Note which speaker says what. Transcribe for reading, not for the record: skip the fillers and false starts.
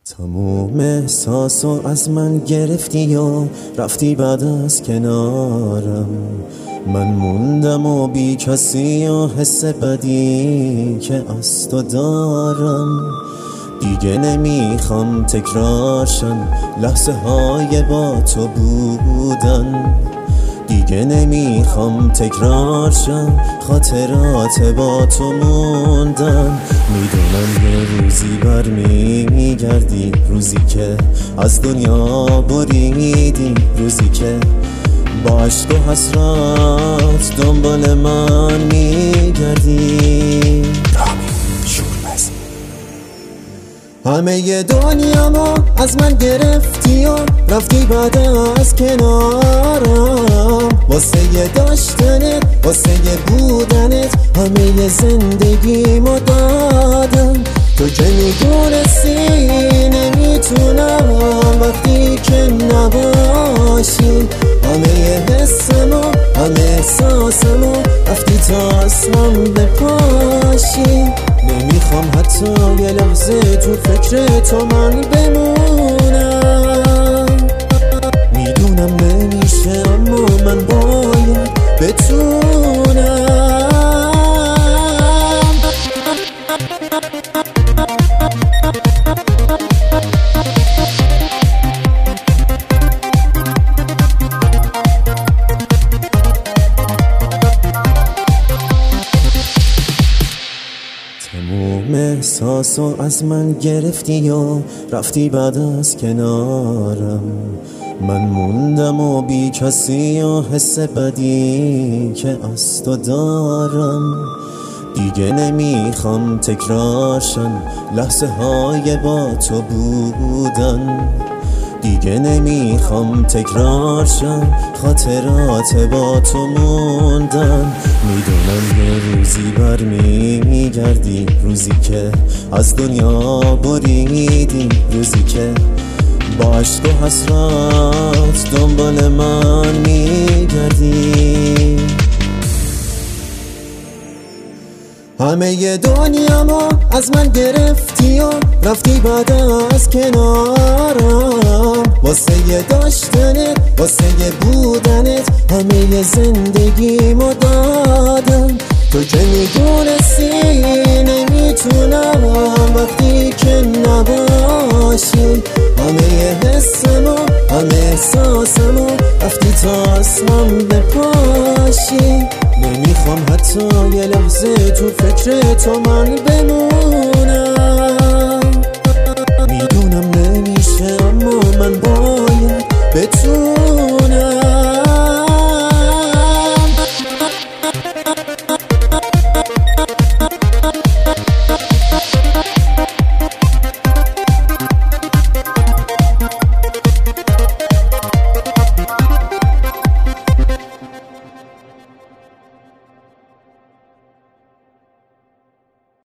Speaker 1: تموم احساسو از من گرفتی و رفتی بعد از کنارم. من موندم و بی کسی و حس بدی که از تو دارم. دیگه نمیخوام تکرارشن لحظه های با تو بودن. دیگه نمیخوام تکرارشن خاطرات با تو موندن. میدونم یه روزی برمیگردی، روزی که از دنیا بریدی، روزی که با عشق و حسرت دنبال من میگردی. همه دنیامو از من گرفتی و رفتی بعد از کنارم. واسه داشتنت، واسه بودنت همه زندگیمو دادم. تو که میدونستی نمیتونم وقتی که نباشی. همه حسمو، همه احساسمو رفتی تا اصلا بپاشی. نمیخوام حتی یه لحظه تو فکر تو من بمونم. میدونم نمیشه اما من باید بتونم. تموم احساسو از من گرفتی و رفتی بعد از کنارم. من موندم و بی کسی و حس بدی که از تو دارم. دیگه نمیخوام تکرارشن لحظه های با تو بودن. دیگه نمیخوام تکرارشن خاطرات با تو موندن. میدونم یه روزی برمیگردی، روزی که از دنیا بریدی، روزی که با عشق و حسرت دنبال من میگردی. همه دنیامو از من گرفتی و رفتی بعد از کنارم. واسه داشتنت، واسه بودنت همه زندگیمو دادم. تو که میدونستی نمیتونم وقتی که نباشی. همه حسمو، همه احساسمو رفتی تا اصلا بپاشی. نمیخوام حتی یه لحظه تو فکر تو من بمونم.